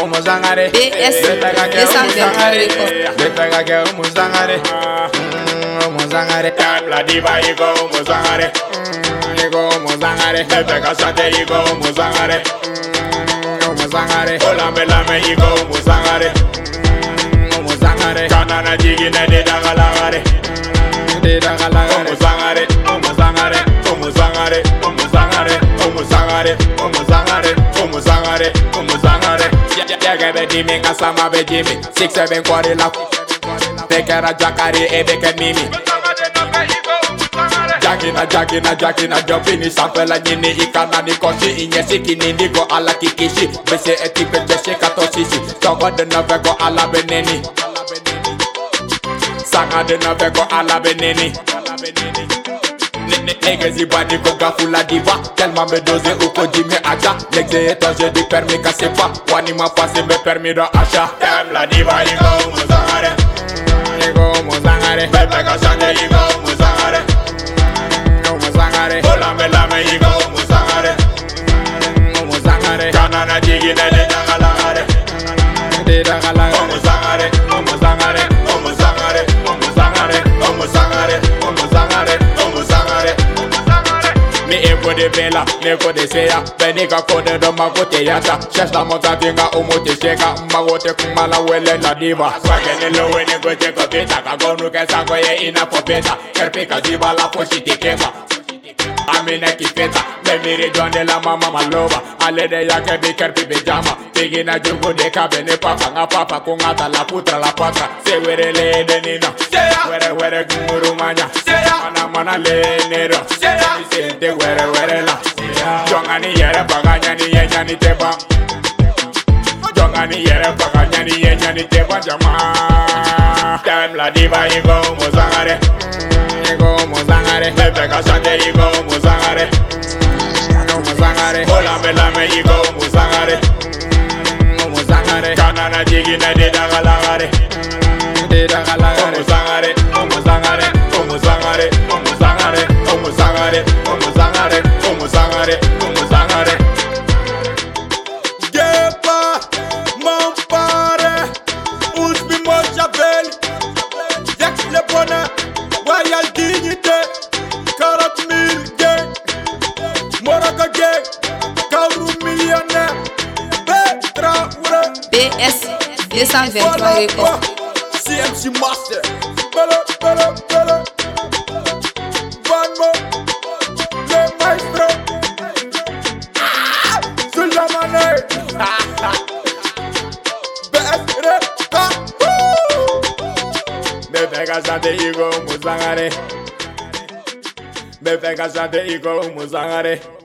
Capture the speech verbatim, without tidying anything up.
umuzangare. B S umuzangare. Bepega que umuzangare. Umuzangare. La diva ego umuzangare. Ego umuzangare. Bepega sante ego umuzangare. Umuzangare. Olame lame ego umuzangare. Umuzangare. Kanana jigi na de dangalagare. De dangalagare. Umuzangare. Umuzangare. Umuzangare. Umuzangare. Umuzangare. Umuzangare. Umuzangare. Umuzangare. Yaga be dimi kasama be jimi. Six seven kwari la. Bekera jakari e beke mimi. Jagina jagina jagina jopini sampela nyini ikana ni koshi inyesi kini niko ala kikishi. Bese etipe jeshe katosisi. Togo de novego ala beneni. Sanga de novego ala beneni. Niggas y bandi ko gafula diva. Tellement me doser ou ko jimi aja. L'exécuteur j'ai du permis cassé pas. Wani ma passé me permis de achat. T'aimes la diva yigo muzangare. Yigo muzangare. Bebe ka chante yigo muzangare. Muzangare. Olame lame yigo muzangare. Muzangare. Kanana jigi ne de dangalagare. De dangalagare. Muzangare. Muzangare. Muzangare. Muzangare. Muzangare. Muzangare. Muzangare. Mi ego de bela, nego de seya. Beniga kode do magote yata. Cherche la montagne au mote cheka. Magote kumala wele la diva. Swagene lo we nego te kopita. Kagonu ke sako ye ina popeta. Kerpika diva la poshi tikema. Amine kifeta. Me miri donde la mama malova. Ale de ya ke bi kerpi bijama. Tigi na jugo de kabene papa. Nga papa kungata la putra la patra. Se were le de nina. Were were gunguru manya. Mana mana le nero. Sente were were la. Jongani yere baganya ni yenya ni teba. Jongani yere baganya ni yenya ni teba jama. Time la diva yigo muzangare. Yigo muzangare. Bebe ka chante yigo muzangare. Muzangare. Olame lame yigo muzangare. Muzangare. Kanana jigi na de dangalagare. De dangalagare. Muzangare. Muzangare. Muzangare. Muzangare. Muzangare. Muzangare. Muzangare. Muzangare. Gepa, mon pare, Ousbi Mojabel, Jack le bonheur, Royal Dignité, quarante mille gang, Moraka gang, Kauru millionnaire, Petra Oure, B S deux cent vingt-trois Records. C M C Master, Bele, Bele, Bele, Van Mo, le maestro, ah, Sulamane, B S Records, Bebe ka chante yigo muzangare. Bebe ka chante yigo muzangare.